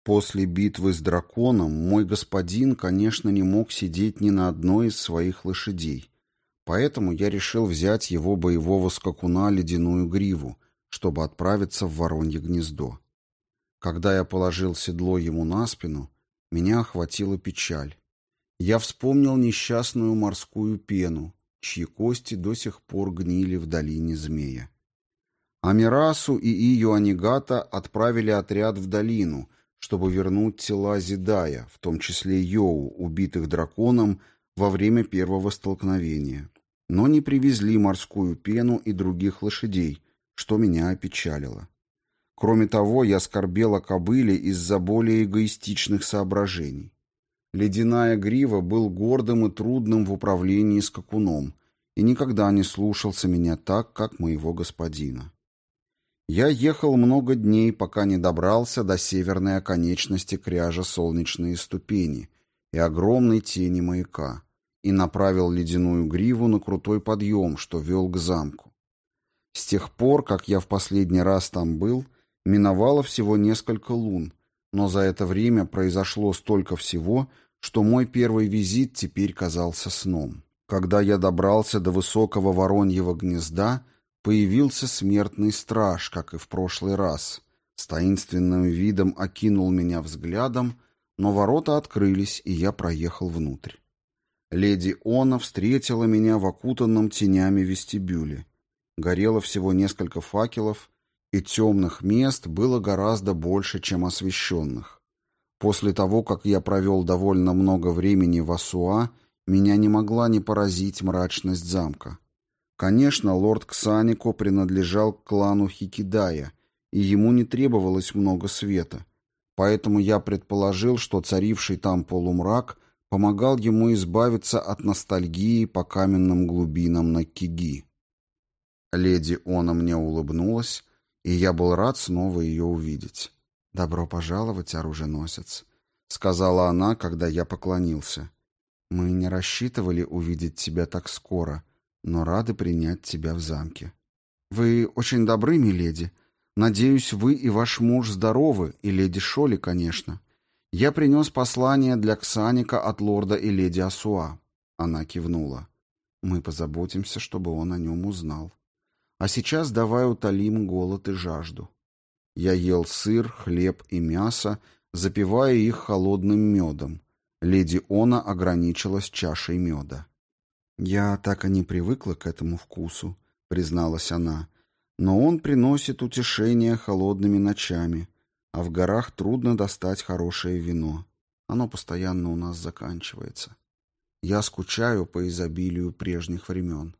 После битвы с драконом мой господин, конечно, не мог сидеть ни на одной из своих лошадей, поэтому я решил взять его боевого скакуна Ледяную Гриву, чтобы отправиться в Воронье гнездо. Когда я положил седло ему на спину, меня охватила печаль. Я вспомнил несчастную морскую пену, чьи кости до сих пор гнили в долине Змея. Амирасу и Ию Анигата отправили отряд в долину, чтобы вернуть тела Зидая, в том числе Йоу, убитых драконом во время первого столкновения, но не привезли морскую пену и других лошадей, что меня опечалило. Кроме того, я скорбел о кобыле из-за более эгоистичных соображений. Ледяная Грива был гордым и трудным в управлении скакуном и никогда не слушался меня так, как моего господина. Я ехал много дней, пока не добрался до северной оконечности кряжа Солнечные ступени и огромной тени маяка, и направил Ледяную Гриву на крутой подъем, что вел к замку. С тех пор, как я в последний раз там был, миновало всего несколько лун, но за это время произошло столько всего, что мой первый визит теперь казался сном. Когда я добрался до высокого вороньего гнезда, появился смертный страж, как и в прошлый раз. С таинственным видом окинул меня взглядом, но ворота открылись, и я проехал внутрь. Леди Она встретила меня в окутанном тенями вестибюле. Горело всего несколько факелов, и темных мест было гораздо больше, чем освещенных. После того, как я провел довольно много времени в Асуа, меня не могла не поразить мрачность замка. Конечно, лорд Ксанико принадлежал к клану Хикидая, и ему не требовалось много света, поэтому я предположил, что царивший там полумрак помогал ему избавиться от ностальгии по каменным глубинам Наккиги. Леди Она мне улыбнулась, и я был рад снова ее увидеть. «Добро пожаловать, оруженосец», — сказала она, когда я поклонился. «Мы не рассчитывали увидеть тебя так скоро, но рады принять тебя в замке». «Вы очень добры, миледи. Надеюсь, вы и ваш муж здоровы, и леди Шоли, конечно. Я принес послание для Ксаника от лорда и леди Асуа». Она кивнула. «Мы позаботимся, чтобы он о нем узнал. А сейчас давай утолим голод и жажду». Я ел сыр, хлеб и мясо, запивая их холодным медом. Леди Она ограничилась чашей меда. «Я так и не привыкла к этому вкусу», — призналась она, «но он приносит утешение холодными ночами, а в горах трудно достать хорошее вино. Оно постоянно у нас заканчивается. Я скучаю по изобилию прежних времен».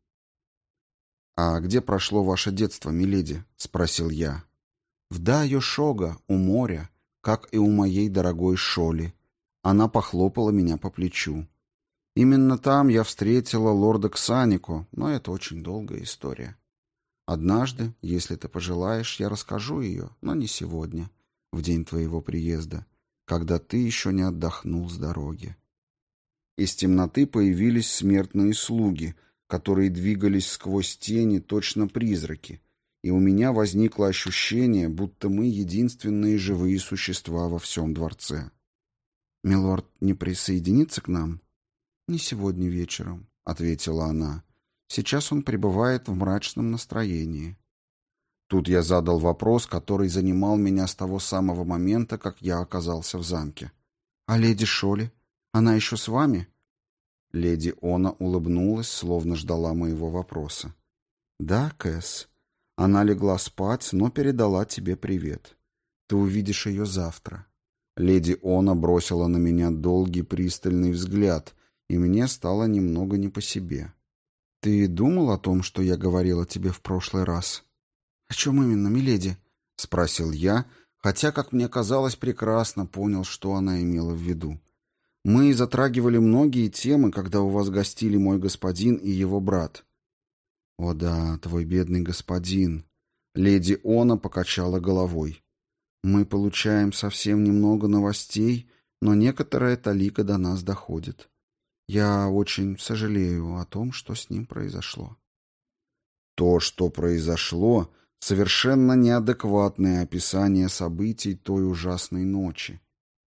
«А где прошло ваше детство, миледи?» — спросил я. «В Дайо-Шога, у моря, как и у моей дорогой Шоли». Она похлопала меня по плечу. «Именно там я встретила лорда Ксанико, но это очень долгая история. Однажды, если ты пожелаешь, я расскажу ее, но не сегодня, в день твоего приезда, когда ты еще не отдохнул с дороги». Из темноты появились смертные слуги, которые двигались сквозь тени, точно призраки, и у меня возникло ощущение, будто мы единственные живые существа во всем дворце. «Милорд не присоединится к нам?» «Не сегодня вечером», — ответила она. «Сейчас он пребывает в мрачном настроении». Тут я задал вопрос, который занимал меня с того самого момента, как я оказался в замке. «А леди Шоли? Она еще с вами?» Леди Она улыбнулась, словно ждала моего вопроса. «Да, Кэс. Она легла спать, но передала тебе привет. Ты увидишь ее завтра». Леди Она бросила на меня долгий пристальный взгляд, и мне стало немного не по себе. «Ты думал о том, что я говорила тебе в прошлый раз?» «О чем именно, миледи?» — спросил я, хотя, как мне казалось, прекрасно понял, что она имела в виду. «Мы затрагивали многие темы, когда у вас гостили мой господин и его брат». «О да, твой бедный господин», — леди Она покачала головой. «Мы получаем совсем немного новостей, но некоторая талика до нас доходит. Я очень сожалею о том, что с ним произошло». То, что произошло, совершенно неадекватное описание событий той ужасной ночи.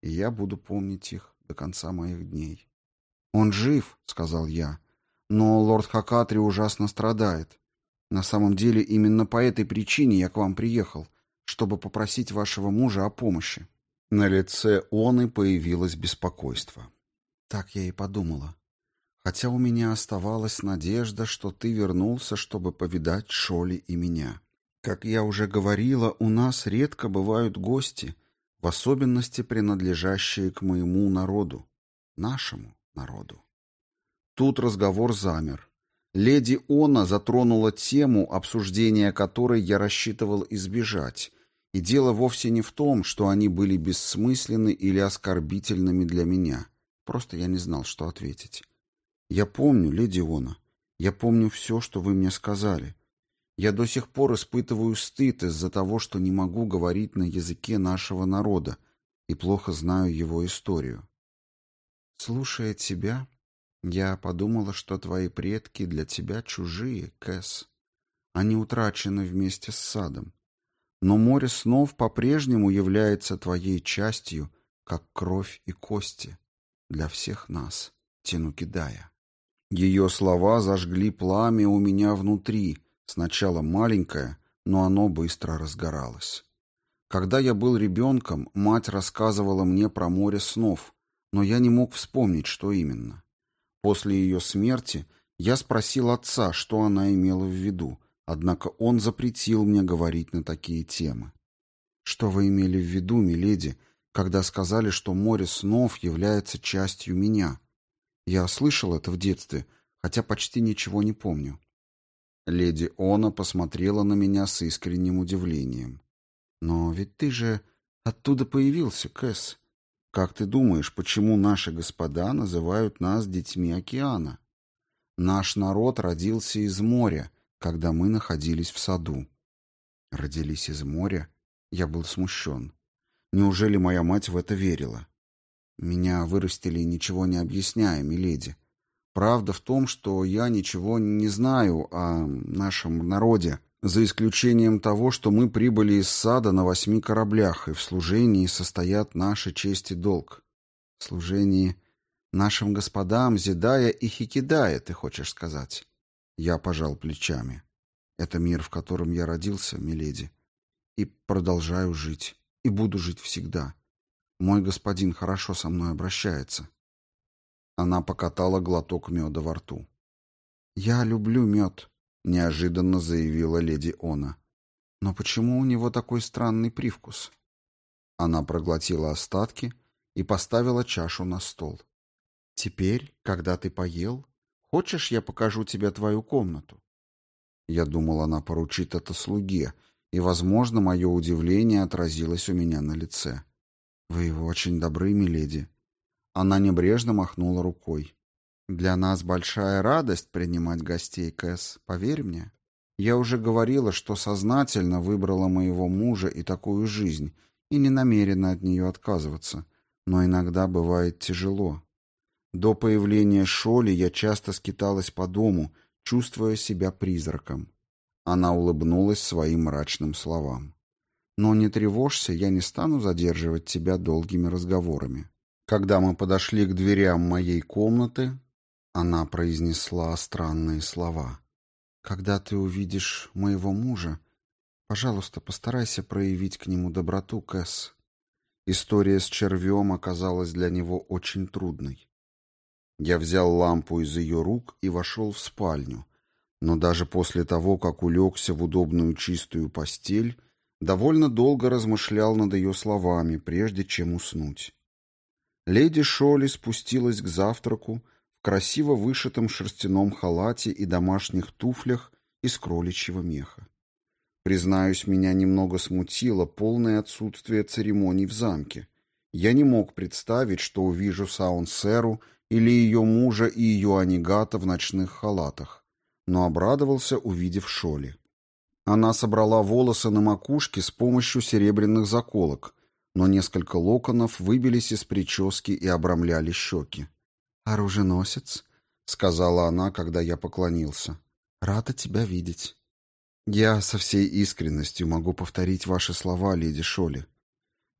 и я буду помнить их до конца моих дней. «Он жив», — сказал я, — «но лорд Хакатри ужасно страдает. На самом деле именно по этой причине я к вам приехал, чтобы попросить вашего мужа о помощи». На лице Оны появилось беспокойство. Так я и подумала. Хотя у меня оставалась надежда, что ты вернулся, чтобы повидать Шоли и меня. Как я уже говорила, у нас редко бывают гости, в особенности принадлежащие к моему народу, нашему народу. Тут разговор замер. Леди Она затронула тему, обсуждения которой я рассчитывал избежать, и дело вовсе не в том, что они были бессмысленны или оскорбительными для меня. Просто я не знал, что ответить. «Я помню, леди Она, я помню все, что вы мне сказали. Я до сих пор испытываю стыд из-за того, что не могу говорить на языке нашего народа и плохо знаю его историю. Слушая тебя, я подумала, что твои предки для тебя чужие, Кэс. Они утрачены вместе с садом. Но море снов по-прежнему является твоей частью, как кровь и кости, для всех нас, Тенукидая». Ее слова зажгли пламя у меня внутри, сначала маленькое, но оно быстро разгоралось. Когда я был ребенком, мать рассказывала мне про море снов, но я не мог вспомнить, что именно. После ее смерти я спросил отца, что она имела в виду, однако он запретил мне говорить на такие темы. «Что вы имели в виду, миледи, когда сказали, что море снов является частью меня? Я слышал это в детстве, хотя почти ничего не помню». Леди Она посмотрела на меня с искренним удивлением. «Но ведь ты же оттуда появился, Кэс. Как ты думаешь, почему наши господа называют нас детьми океана? Наш народ родился из моря, когда мы находились в саду». «Родились из моря?» Я был смущен. Неужели моя мать в это верила? «Меня вырастили, ничего не объясняя, миледи. Правда в том, что я ничего не знаю о нашем народе, за исключением того, что мы прибыли из сада на 8 кораблях, и в служении состоят наша честь и долг. В служении нашим господам Зидая и Хикидая, ты хочешь сказать?» Я пожал плечами. «Это мир, в котором я родился, миледи, и продолжаю жить, и буду жить всегда. Мой господин хорошо со мной обращается». Она покатала глоток меда во рту. «Я люблю мед», — неожиданно заявила леди Она. «Но почему у него такой странный привкус?» Она проглотила остатки и поставила чашу на стол. «Теперь, когда ты поел, хочешь, я покажу тебе твою комнату?» Я думал, она поручит это слуге, и, возможно, мое удивление отразилось у меня на лице. «Вы очень добры, миледи». Она небрежно махнула рукой. «Для нас большая радость принимать гостей, Кэс, поверь мне. Я уже говорила, что сознательно выбрала моего мужа и такую жизнь, и не намерена от нее отказываться. Но иногда бывает тяжело. До появления Шоли я часто скиталась по дому, чувствуя себя призраком». Она улыбнулась своим мрачным словам. «Но не тревожься, я не стану задерживать тебя долгими разговорами». Когда мы подошли к дверям моей комнаты, она произнесла странные слова. «Когда ты увидишь моего мужа, пожалуйста, постарайся проявить к нему доброту, Кэс». История с червем оказалась для него очень трудной. Я взял лампу из ее рук и вошел в спальню, но даже после того, как улегся в удобную чистую постель, довольно долго размышлял над ее словами, прежде чем уснуть. Леди Шоли спустилась к завтраку в красиво вышитом шерстяном халате и домашних туфлях из кроличьего меха. Признаюсь, меня немного смутило полное отсутствие церемоний в замке. Я не мог представить, что увижу Саунсеру или ее мужа и ее анигата в ночных халатах, но обрадовался, увидев Шоли. Она собрала волосы на макушке с помощью серебряных заколок, но несколько локонов выбились из прически и обрамляли щеки. «Оруженосец», — сказала она, когда я поклонился, — «рада тебя видеть». «Я со всей искренностью могу повторить ваши слова, леди Шоли.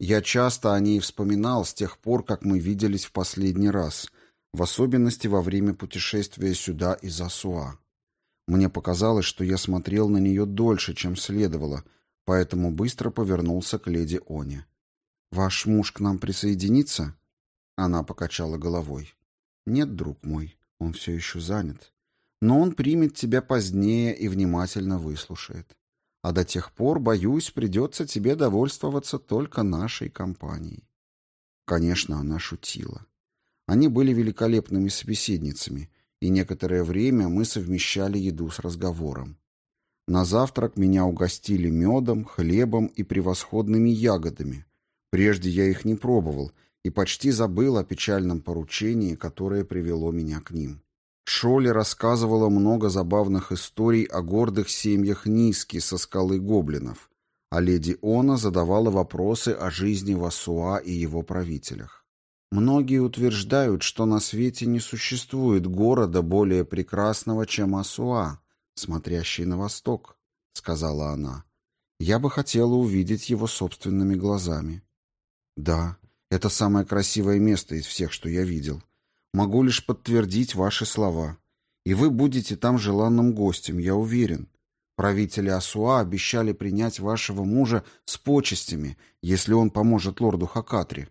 Я часто о ней вспоминал с тех пор, как мы виделись в последний раз, в особенности во время путешествия сюда из Асуа. Мне показалось, что я смотрел на нее дольше, чем следовало, поэтому быстро повернулся к леди Оне. «Ваш муж к нам присоединится?» Она покачала головой. «Нет, друг мой, он все еще занят. Но он примет тебя позднее и внимательно выслушает. А до тех пор, боюсь, придется тебе довольствоваться только нашей компанией». Конечно, она шутила. Они были великолепными собеседницами, и некоторое время мы совмещали еду с разговором. На завтрак меня угостили медом, хлебом и превосходными ягодами. Прежде я их не пробовал и почти забыл о печальном поручении, которое привело меня к ним. Шолли рассказывала много забавных историй о гордых семьях Низки со скалы гоблинов, а леди Она задавала вопросы о жизни в Асуа и его правителях. «Многие утверждают, что на свете не существует города более прекрасного, чем Асуа, смотрящий на восток», — сказала она. «Я бы хотела увидеть его собственными глазами». «Да, это самое красивое место из всех, что я видел. Могу лишь подтвердить ваши слова. И вы будете там желанным гостем, я уверен. Правители Асуа обещали принять вашего мужа с почестями, если он поможет лорду Хакатри».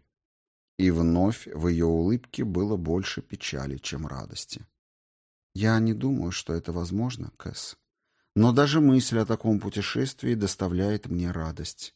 И вновь в ее улыбке было больше печали, чем радости. «Я не думаю, что это возможно, Кэс. Но даже мысль о таком путешествии доставляет мне радость».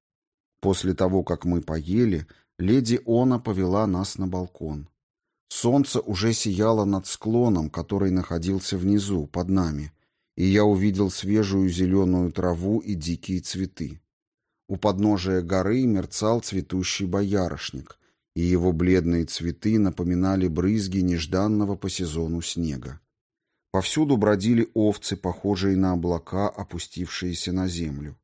После того, как мы поели, леди Она повела нас на балкон. Солнце уже сияло над склоном, который находился внизу, под нами, и я увидел свежую зеленую траву и дикие цветы. У подножия горы мерцал цветущий боярышник, и его бледные цветы напоминали брызги нежданного по сезону снега. Повсюду бродили овцы, похожие на облака, опустившиеся на землю.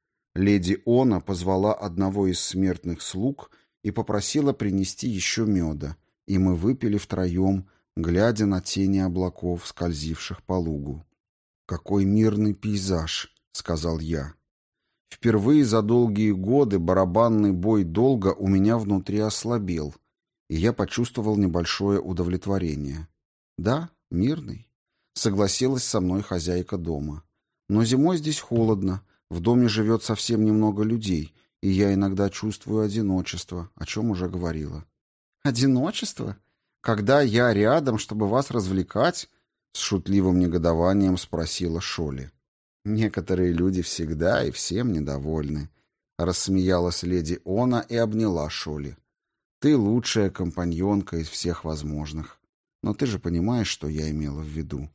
Леди Она позвала одного из смертных слуг и попросила принести еще меда, и мы выпили втроем, глядя на тени облаков, скользивших по лугу. «Какой мирный пейзаж», — сказал я. Впервые за долгие годы барабанный бой долга у меня внутри ослабел, и я почувствовал небольшое удовлетворение. «Да, мирный», — согласилась со мной хозяйка дома. «Но зимой здесь холодно, в доме живет совсем немного людей, и я иногда чувствую одиночество, о чем уже говорила». «Одиночество? Когда я рядом, чтобы вас развлекать?» — с шутливым негодованием спросила Шолли. «Некоторые люди всегда и всем недовольны», — рассмеялась леди Она и обняла Шолли. «Ты лучшая компаньонка из всех возможных. Но ты же понимаешь, что я имела в виду».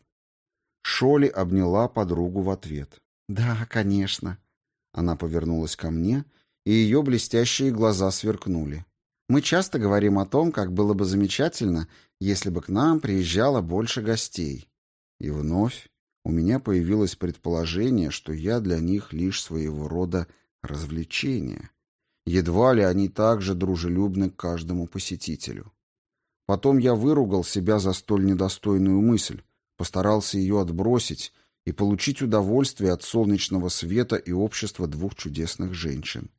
Шолли обняла подругу в ответ. «Да, конечно». Она повернулась ко мне, и ее блестящие глаза сверкнули. «Мы часто говорим о том, как было бы замечательно, если бы к нам приезжало больше гостей». И вновь у меня появилось предположение, что я для них лишь своего рода развлечение. Едва ли они так же дружелюбны к каждому посетителю. Потом я выругал себя за столь недостойную мысль, постарался ее отбросить и получить удовольствие от солнечного света и общества двух чудесных женщин.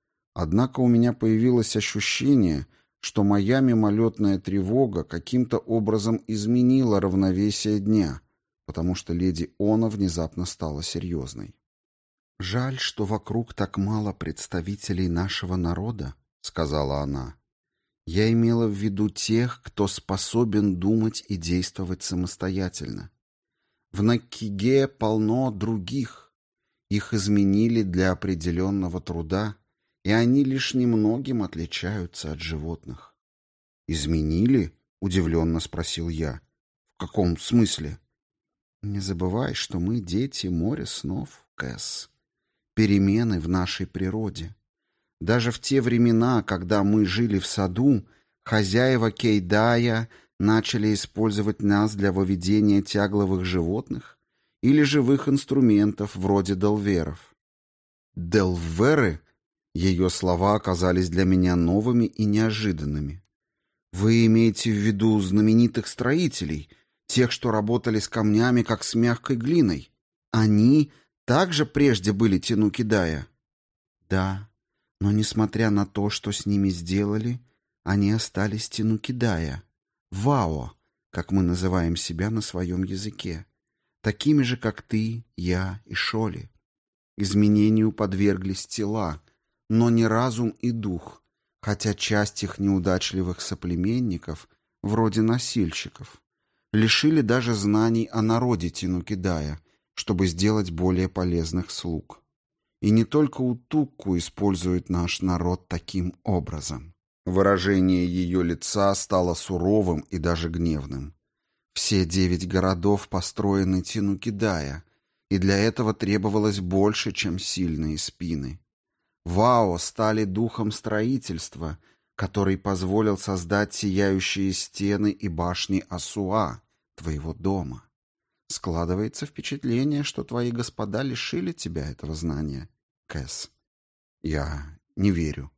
Однако у меня появилось ощущение, что моя мимолетная тревога каким-то образом изменила равновесие дня, потому что леди Она внезапно стала серьезной. «Жаль, что вокруг так мало представителей нашего народа», — сказала она. «Я имела в виду тех, кто способен думать и действовать самостоятельно. В Наккиге полно других. Их изменили для определенного труда, и они лишь немногим отличаются от животных». «Изменили?» — удивленно спросил я. «В каком смысле?» «Не забывай, что мы дети моря снов, Кэс. Перемены в нашей природе. Даже в те времена, когда мы жили в саду, хозяева Кейдая начали использовать нас для выведения тягловых животных или живых инструментов вроде делверов». «Делверы?» Ее слова оказались для меня новыми и неожиданными. «Вы имеете в виду знаменитых строителей, тех, что работали с камнями, как с мягкой глиной? Они также прежде были Тенукидая?» «Да, Но, несмотря на то, что с ними сделали, они остались Тенукидая, Вао, как мы называем себя на своем языке, такими же, как ты, я и Шоли. Изменению подверглись тела, но не разум и дух, хотя часть их неудачливых соплеменников, вроде носильщиков, лишили даже знаний о народе Тенукидая, чтобы сделать более полезных слуг. И не только Утукку использует наш народ таким образом. Выражение ее лица стало суровым и даже гневным. Все 9 городов построены Тенукидая, и для этого требовалось больше, чем сильные спины. Вао стали духом строительства, который позволил создать сияющие стены и башни Асуа, твоего дома. Складывается впечатление, что твои господа лишили тебя этого знания, Кэс. Я не верю.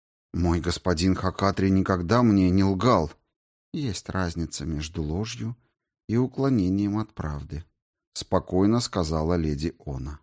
Мой господин Хакатри никогда мне не лгал. Есть разница между ложью и уклонением от правды, спокойно сказала леди Она.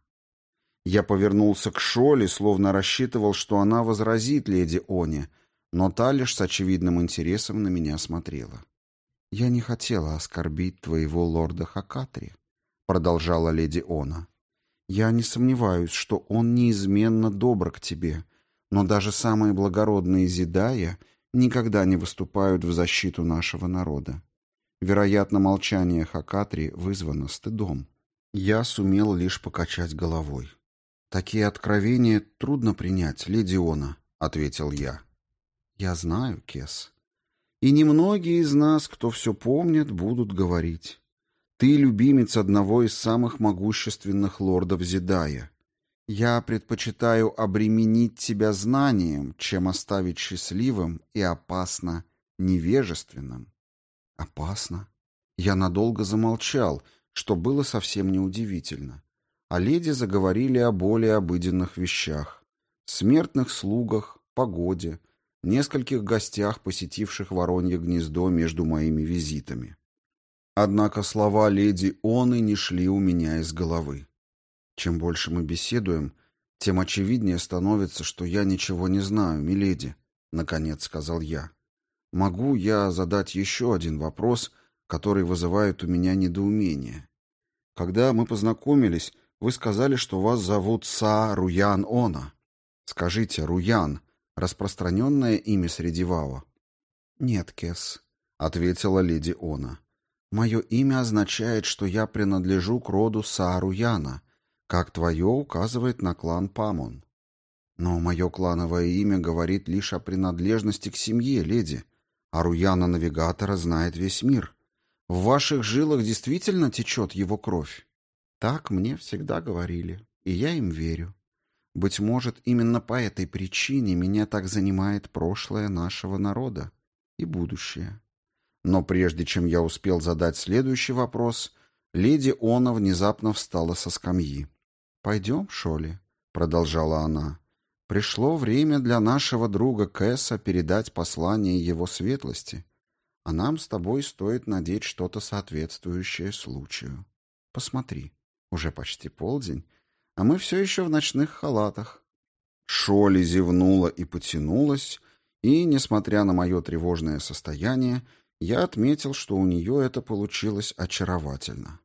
Я повернулся к Шоле, словно рассчитывал, что она возразит леди Оне, но та лишь с очевидным интересом на меня смотрела. «Я не хотела оскорбить твоего лорда Хакатри», — продолжала леди Она. «Я не сомневаюсь, что он неизменно добр к тебе, но даже самые благородные зидая никогда не выступают в защиту нашего народа. Вероятно, молчание Хакатри вызвано стыдом». Я сумел лишь покачать головой. «Такие откровения трудно принять, леди Она», — ответил я. «Я знаю, Кес. И немногие из нас, кто все помнит, будут говорить. Ты любимец одного из самых могущественных лордов Зидая. Я предпочитаю обременить тебя знанием, чем оставить счастливым и опасно невежественным». «Опасно?» Я надолго замолчал, что было совсем неудивительно. А леди заговорили о более обыденных вещах. Смертных слугах, погоде, нескольких гостях, посетивших Воронье гнездо между моими визитами. Однако слова леди Оны не шли у меня из головы. Чем больше мы беседуем, тем очевиднее становится, что я ничего не знаю, миледи, — наконец сказал я. Могу я задать еще один вопрос, который вызывает у меня недоумение? Когда мы познакомились, вы сказали, что вас зовут Са Руян Она. Скажите, Руян — распространенное имя среди Вао? Нет, Кес, — ответила леди Она. Мое имя означает, что я принадлежу к роду Са Руяна, как твое указывает на клан Памон. Но мое клановое имя говорит лишь о принадлежности к семье, леди, а Руяна-навигатора знает весь мир. В ваших жилах действительно течет его кровь? Так мне всегда говорили, и я им верю. Быть может, именно по этой причине меня так занимает прошлое нашего народа и будущее. Но прежде чем я успел задать следующий вопрос, леди Она внезапно встала со скамьи. «Пойдем, Шоли», — продолжала она. «Пришло время для нашего друга Кэса передать послание его светлости, а нам с тобой стоит надеть что-то соответствующее случаю. Посмотри, уже почти полдень, а мы все еще в ночных халатах». Шоли зевнула и потянулась, и, несмотря на мое тревожное состояние, я отметил, что у нее это получилось очаровательно.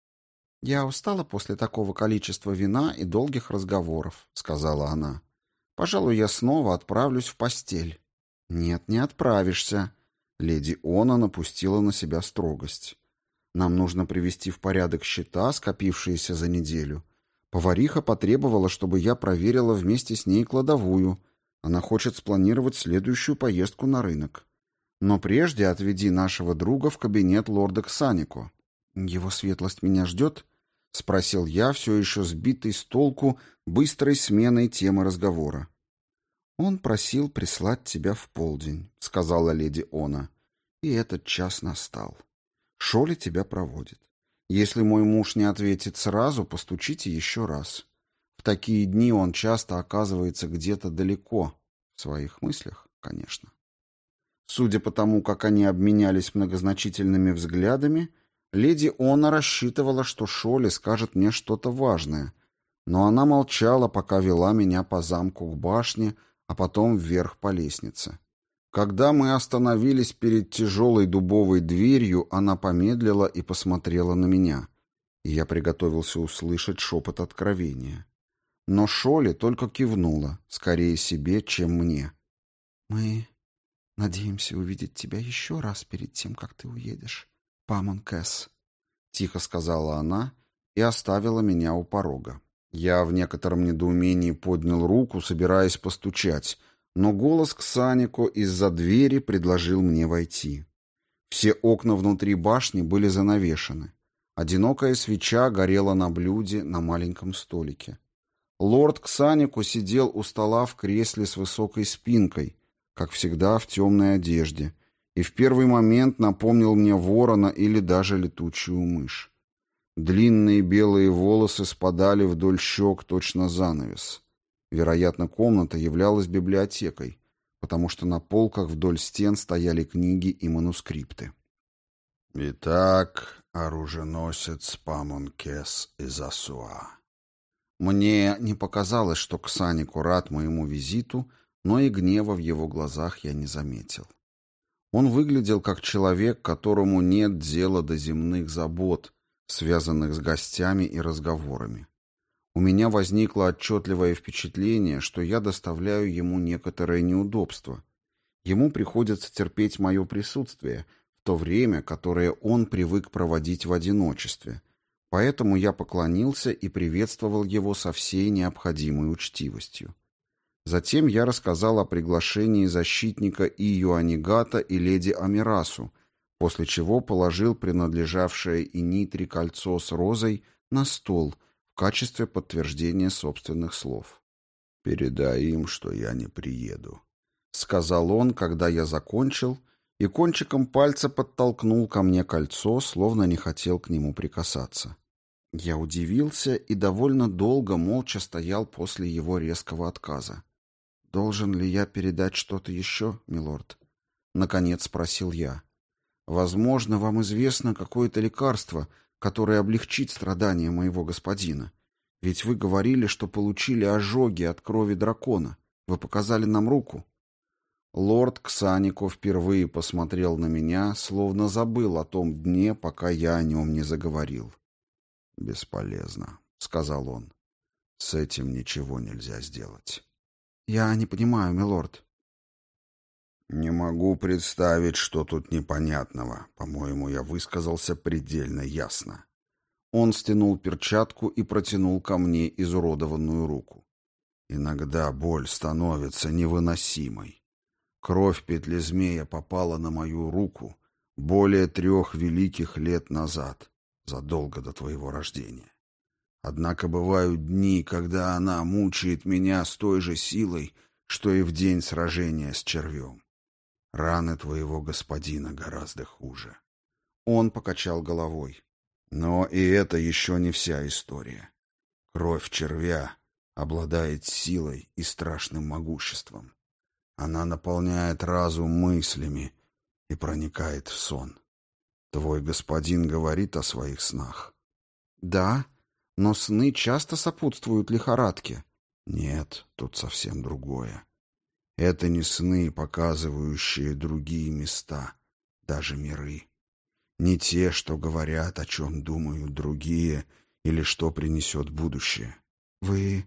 «Я устала после такого количества вина и долгих разговоров», — сказала она. «Пожалуй, я снова отправлюсь в постель». «Нет, не отправишься». Леди Она напустила на себя строгость. «Нам нужно привести в порядок счета, скопившиеся за неделю. Повариха потребовала, чтобы я проверила вместе с ней кладовую. Она хочет спланировать следующую поездку на рынок. Но прежде отведи нашего друга в кабинет лорда Ксанико». «Его светлость меня ждет?» — спросил я, все еще сбитый с толку быстрой сменой темы разговора. «Он просил прислать тебя в полдень», — сказала леди Она. «И этот час настал. Шоли тебя проводит. Если мой муж не ответит сразу, постучите еще раз. В такие дни он часто оказывается где-то далеко, в своих мыслях, конечно». Судя по тому, как они обменялись многозначительными взглядами, леди Она рассчитывала, что Шоли скажет мне что-то важное, но она молчала, пока вела меня по замку к башне, а потом вверх по лестнице. Когда мы остановились перед тяжелой дубовой дверью, она помедлила и посмотрела на меня, и я приготовился услышать шепот откровения. Но Шоли только кивнула, скорее себе, чем мне. «Мы надеемся увидеть тебя еще раз перед тем, как ты уедешь, Памон Кэс», — тихо сказала она и оставила меня у порога. Я в некотором недоумении поднял руку, собираясь постучать, но голос Ксанико из-за двери предложил мне войти. Все окна внутри башни были занавешены. Одинокая свеча горела на блюде на маленьком столике. Лорд Ксанико сидел у стола в кресле с высокой спинкой, как всегда в темной одежде, и в первый момент напомнил мне ворона или даже летучую мышь. Длинные белые волосы спадали вдоль щек точно занавес. Вероятно, комната являлась библиотекой, потому что на полках вдоль стен стояли книги и манускрипты. «Итак, оруженосец Памон Кэс из Асуа». Мне не показалось, что Ксанико рад моему визиту, но и гнева в его глазах я не заметил. Он выглядел как человек, которому нет дела до земных забот, связанных с гостями и разговорами. У меня возникло отчетливое впечатление, что я доставляю ему некоторое неудобство. Ему приходится терпеть мое присутствие в то время, которое он привык проводить в одиночестве, поэтому я поклонился и приветствовал его со всей необходимой учтивостью. Затем я рассказал о приглашении защитника Ию Анигата и леди Амирасу, после чего положил принадлежавшее Инитри кольцо с розой на стол в качестве подтверждения собственных слов. «Передай им, что я не приеду», — сказал он, когда я закончил, и кончиком пальца подтолкнул ко мне кольцо, словно не хотел к нему прикасаться. Я удивился и довольно долго молча стоял после его резкого отказа. «Должен ли я передать что-то еще, милорд?» — наконец спросил я. «Возможно, вам известно какое-то лекарство, которое облегчит страдания моего господина. Ведь вы говорили, что получили ожоги от крови дракона. Вы показали нам руку». Лорд Ксанико впервые посмотрел на меня, словно забыл о том дне, пока я о нем не заговорил. «Бесполезно», — сказал он. «С этим ничего нельзя сделать». «Я не понимаю, милорд». «Не могу представить, что тут непонятного. По-моему, я высказался предельно ясно». Он стянул перчатку и протянул ко мне изуродованную руку. «Иногда боль становится невыносимой. Кровь петли змея попала на мою руку более 3 великих лет назад, задолго до твоего рождения. Однако бывают дни, когда она мучает меня с той же силой, что и в день сражения с червем. Раны твоего господина гораздо хуже». Он покачал головой. «Но и это еще не вся история. Кровь червя обладает силой и страшным могуществом. Она наполняет разум мыслями и проникает в сон. Твой господин говорит о своих снах». «Да, но сны часто сопутствуют лихорадке». «Нет, тут совсем другое. Это не сны, показывающие другие места, даже миры. Не те, что говорят, о чем думают другие, или что принесет будущее». Вы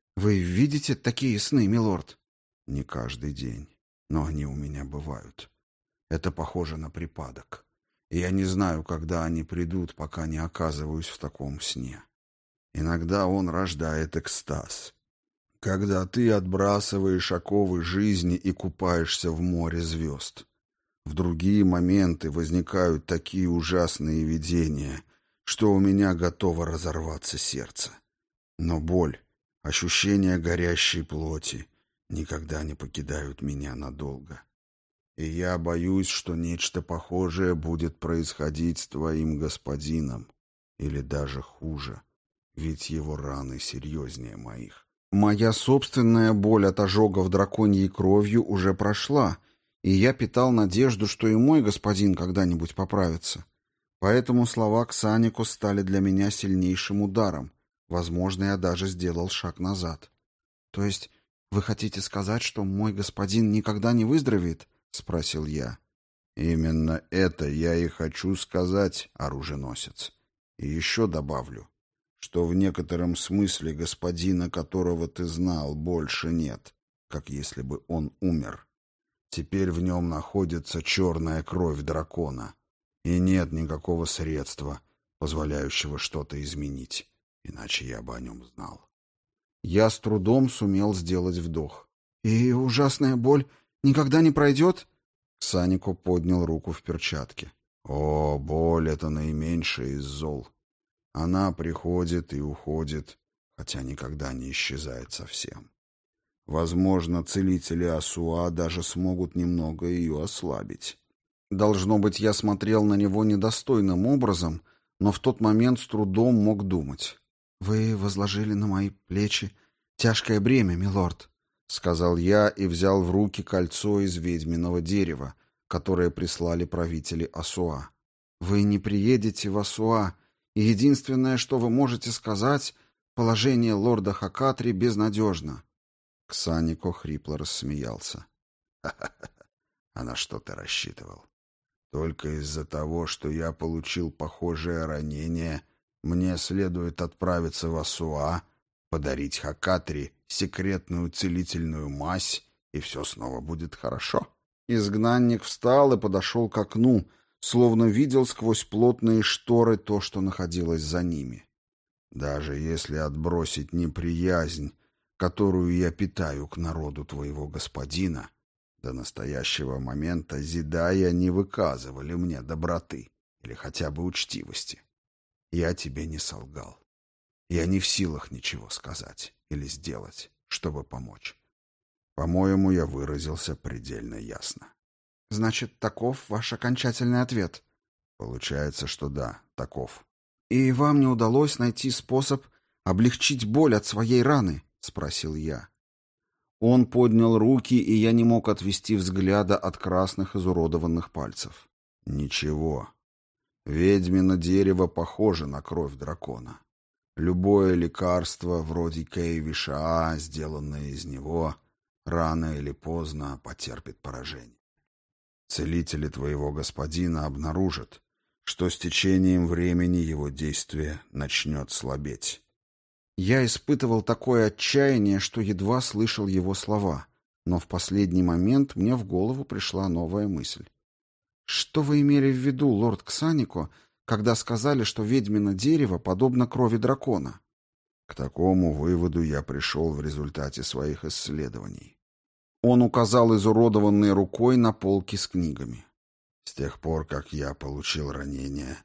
видите такие сны, милорд?» «Не каждый день, но они у меня бывают. Это похоже на припадок. И я не знаю, когда они придут, пока не оказываюсь в таком сне. Иногда он рождает экстаз. Когда ты отбрасываешь оковы жизни и купаешься в море звезд. В другие моменты возникают такие ужасные видения, что у меня готово разорваться сердце. Но боль, ощущение горящей плоти никогда не покидают меня надолго. И я боюсь, что нечто похожее будет происходить с твоим господином, или даже хуже, ведь его раны серьезнее моих». Моя собственная боль от ожогов драконьей кровью уже прошла, и я питал надежду, что и мой господин когда-нибудь поправится. Поэтому слова Ксанико стали для меня сильнейшим ударом. Возможно, я даже сделал шаг назад. То есть «Вы хотите сказать, что мой господин никогда не выздоровеет?» — спросил я. «Именно это я и хочу сказать, оруженосец. И еще добавлю, что в некотором смысле господина, которого ты знал, больше нет, как если бы он умер. Теперь в нем находится черная кровь дракона, и нет никакого средства, позволяющего что-то изменить, иначе я бы о нем знал». Я с трудом сумел сделать вдох. «И ужасная боль никогда не пройдет?» Ксанико поднял руку в перчатке. «О, боль — это наименьшее из зол. Она приходит и уходит, хотя никогда не исчезает совсем. Возможно, целители Асуа даже смогут немного ее ослабить». Должно быть, я смотрел на него недостойным образом, но в тот момент с трудом мог думать. «Вы возложили на мои плечи тяжкое бремя, милорд», — сказал я и взял в руки кольцо из ведьминого дерева, которое прислали правители Асуа. «Вы не приедете в Асуа, и единственное, что вы можете сказать, положение лорда Хакатри безнадежно». Ксанико хрипло рассмеялся. «Ха-ха-ха! А на что ты рассчитывал? Только из-за того, что я получил похожее ранение, мне следует отправиться в Асуа, подарить Хакатри секретную целительную мазь, и все снова будет хорошо». Изгнанник встал и подошел к окну, словно видел сквозь плотные шторы то, что находилось за ними. «Даже если отбросить неприязнь, которую я питаю к народу твоего господина, до настоящего момента Зидая не выказывали мне доброты или хотя бы учтивости. Я тебе не солгал. Я не в силах ничего сказать или сделать, чтобы помочь. По-моему, я выразился предельно ясно». «Значит, таков ваш окончательный ответ?» «Получается, что да, таков». «И вам не удалось найти способ облегчить боль от своей раны?» — спросил я. Он поднял руки, и я не мог отвести взгляда от красных изуродованных пальцев. «Ничего. Ведьмино дерево похоже на кровь дракона. Любое лекарство, вроде Кейвишаа, сделанное из него, рано или поздно потерпит поражение. Целители твоего господина обнаружат, что с течением времени его действие начнет слабеть». Я испытывал такое отчаяние, что едва слышал его слова, но в последний момент мне в голову пришла новая мысль. «Что вы имели в виду, лорд Ксанико, когда сказали, что ведьмино дерево подобно крови дракона?» «К такому выводу я пришел в результате своих исследований». Он указал изуродованной рукой на полки с книгами. «С тех пор, как я получил ранение,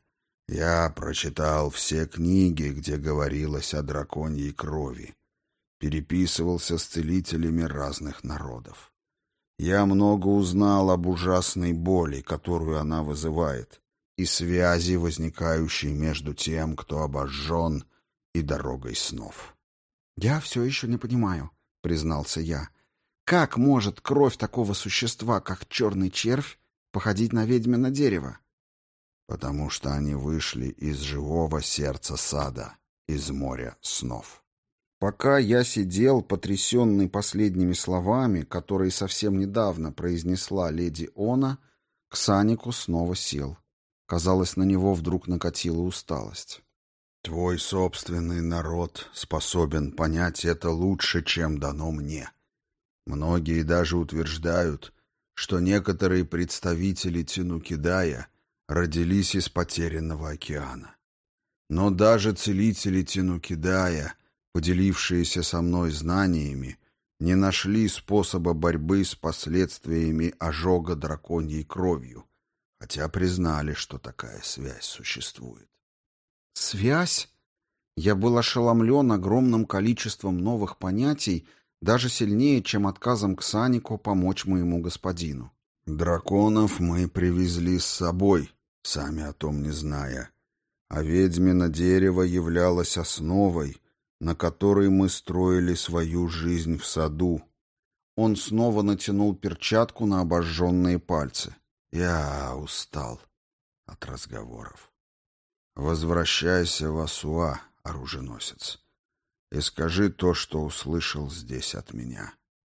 я прочитал все книги, где говорилось о драконьей крови, переписывался с целителями разных народов. Я много узнал об ужасной боли, которую она вызывает, и связи, возникающей между тем, кто обожжен, и дорогой снов». «Я все еще не понимаю», — признался я. «Как может кровь такого существа, как черный червь, походить на ведьмино дерево?» «Потому что они вышли из живого сердца сада, из моря снов». Пока я сидел, потрясенный последними словами, которые совсем недавно произнесла леди Она, Ксанико снова сел. Казалось, на него вдруг накатила усталость. «Твой собственный народ способен понять это лучше, чем дано мне. Многие даже утверждают, что некоторые представители Тинукидая родились из потерянного океана. Но даже целители Тинукидая, поделившиеся со мной знаниями, не нашли способа борьбы с последствиями ожога драконьей кровью, хотя признали, что такая связь существует». «Связь?» Я был ошеломлен огромным количеством новых понятий, даже сильнее, чем отказом Ксанико помочь моему господину. «Драконов мы привезли с собой, сами о том не зная, а ведьмино дерево являлось основой, на которой мы строили свою жизнь в саду». Он снова натянул перчатку на обожженные пальцы. «Я устал от разговоров. Возвращайся в Асуа, оруженосец, и скажи то, что услышал здесь от меня.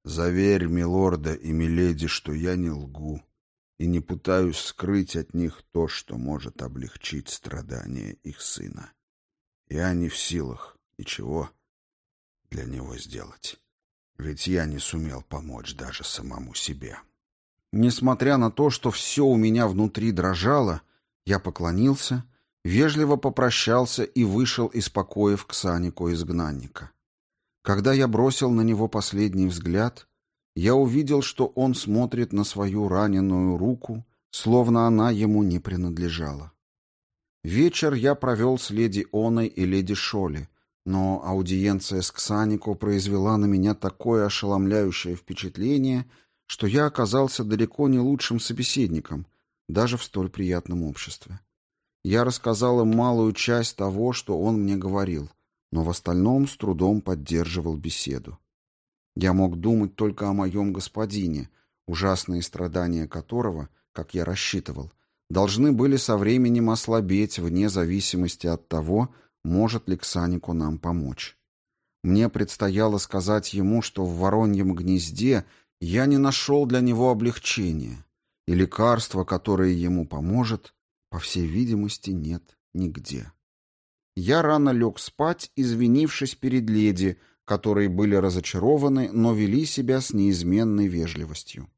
Заверь милорда и миледи, что я не лгу и не пытаюсь скрыть от них то, что может облегчить страдания их сына. Я не в силах ничего для него сделать, ведь я не сумел помочь даже самому себе». Несмотря на то, что все у меня внутри дрожало, я поклонился, вежливо попрощался и вышел из покоев Ксанико-изгнанника. Когда я бросил на него последний взгляд, я увидел, что он смотрит на свою раненую руку, словно она ему не принадлежала. Вечер я провел с леди Оной и леди Шоли, но аудиенция с Ксанико произвела на меня такое ошеломляющее впечатление, что я оказался далеко не лучшим собеседником, даже в столь приятном обществе. Я рассказал им малую часть того, что он мне говорил, но в остальном с трудом поддерживал беседу. Я мог думать только о моем господине, ужасные страдания которого, как я рассчитывал, должны были со временем ослабеть вне зависимости от того, может ли Ксанико нам помочь. Мне предстояло сказать ему, что в Вороньем гнезде я не нашел для него облегчения, и лекарства, которое ему поможет, по всей видимости, нет нигде. Я рано лег спать, извинившись перед леди, которые были разочарованы, но вели себя с неизменной вежливостью.